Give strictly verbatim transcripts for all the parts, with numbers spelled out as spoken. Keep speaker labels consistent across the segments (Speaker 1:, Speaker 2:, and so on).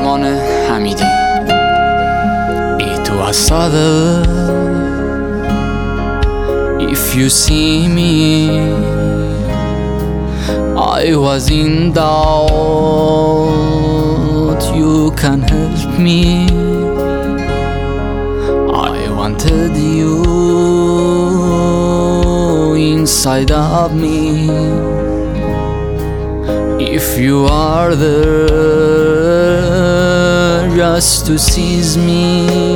Speaker 1: قهرمان حمیدی. It was sudden. If you see me, I was in doubt. You can help me. I wanted you inside of me. If you are there just to seize me,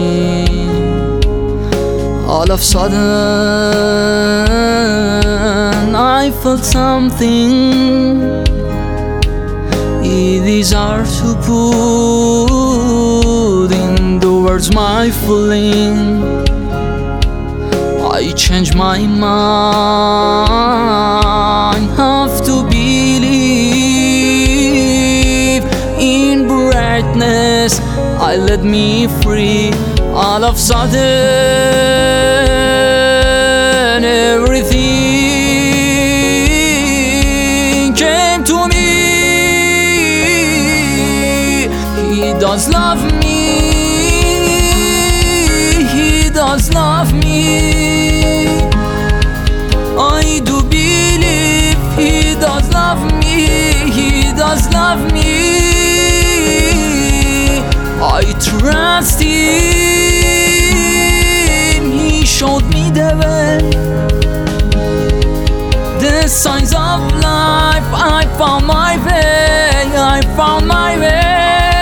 Speaker 1: all of a sudden I felt something. It is hard to put in the words my feeling. I changed my mind, have to believe in brightness. I let me free. All of a sudden everything came to me. He does love me. He does love me. I do believe he does love me. He does love me. I trust him. He showed me the way, the signs of life. I found my way. I found my way.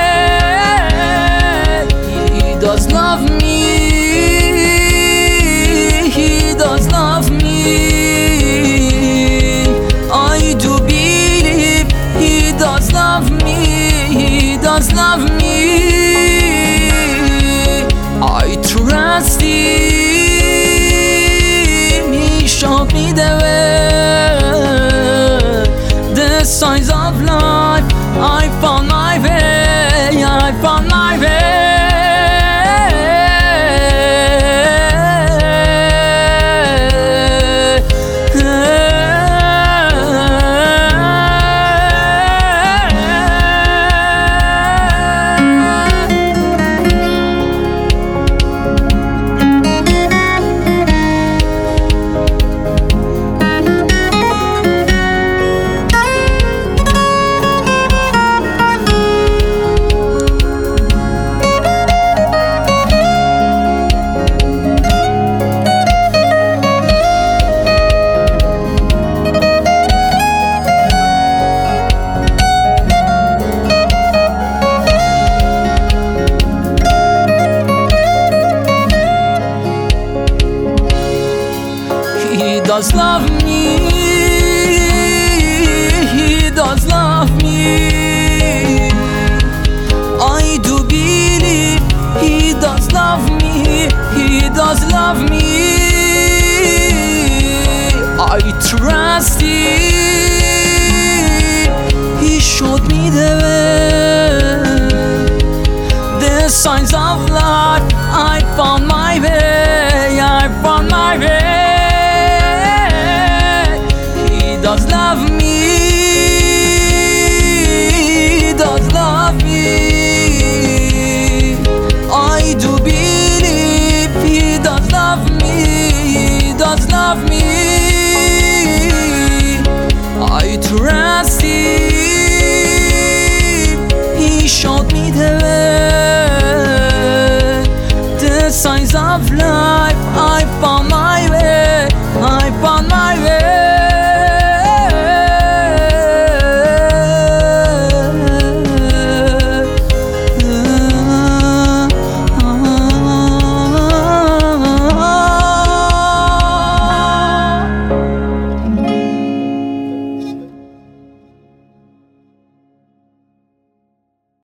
Speaker 1: He does love me. He does love me. I do believe he does love me. He does love me. I trust him. He showed me the way, the signs of life. I found my way. I found my way. He does love me. He does love me. I do believe he does love me. He does love me. I trust him. He showed me the way, the signs of life. I found my way. I found my way. Does love me, does love me. I do believe he does love me, he does love me. I trust him. He showed me the way, the signs of love.